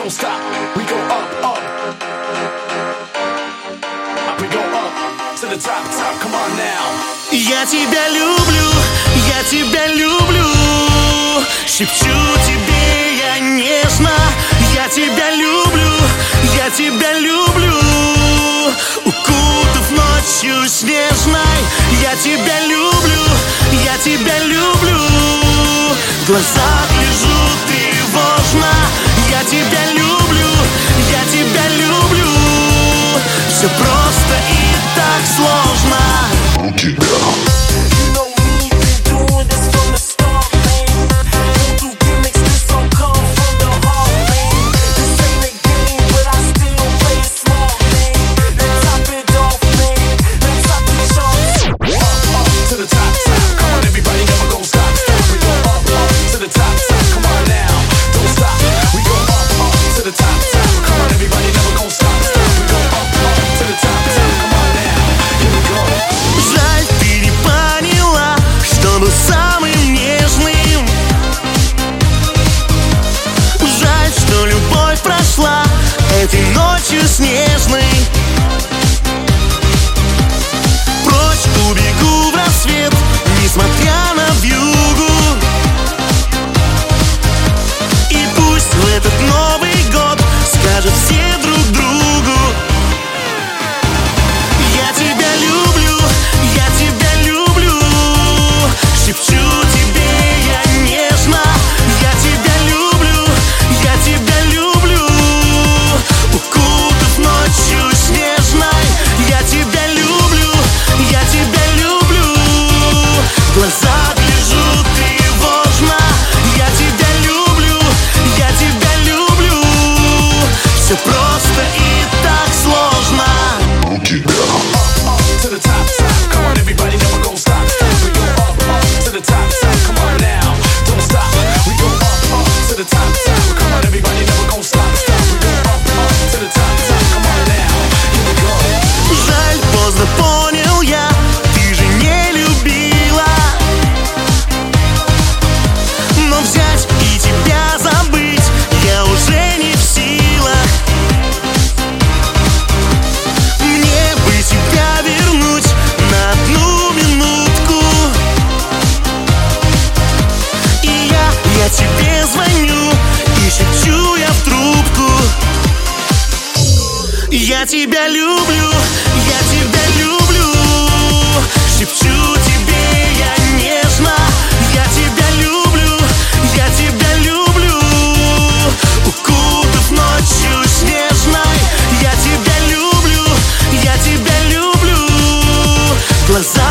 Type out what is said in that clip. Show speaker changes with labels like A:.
A: don't stop. We go up, up. We go up to the top, top. Come on now.
B: Я тебя люблю, я тебя люблю. Шепчу тебе я нежно. Я тебя люблю, я тебя люблю. Укутав ночью снежной. Я тебя люблю, я тебя люблю. В глазах лежу тревожно. Я тебя люблю, я тебя люблю. Все просто и так сложно. Самым нежным. Жаль, что любовь прошла этой ночью снежной. Прочь убегу в рассвет, несмотря на вьюгу. И пусть в этот Новый год скажут все друг другу: я тебя люблю, я тебя люблю. Шепчу тебе я нежно. Я тебя люблю, я тебя люблю. Укутав ночью снежной. Я тебя люблю, я тебя люблю. В глазах лежу тревожно. Я тебя люблю, я тебя люблю. Все просто и так сложно.
A: To the top, top. Come on, everybody, never gon' stop. We go up, up to the top, top. Come on now, don't stop. We go up, up to the top, top. Come on, everybody, never gon' stop, stop. We go up, up to the top, top. Come on now, here we go.
B: Жаль, поздно понял я, ты же не любила. Но взять и тебя забыть я уже не в силах. Мне бы тебя вернуть на одну минутку. И я тебе звоню и шепчу я в трубку: я тебя люблю, я тебя люблю. Шепчу тебе я нежно. Я тебя люблю, я тебя люблю. Укутав ночью снежной. Я тебя люблю, я тебя люблю. Глаза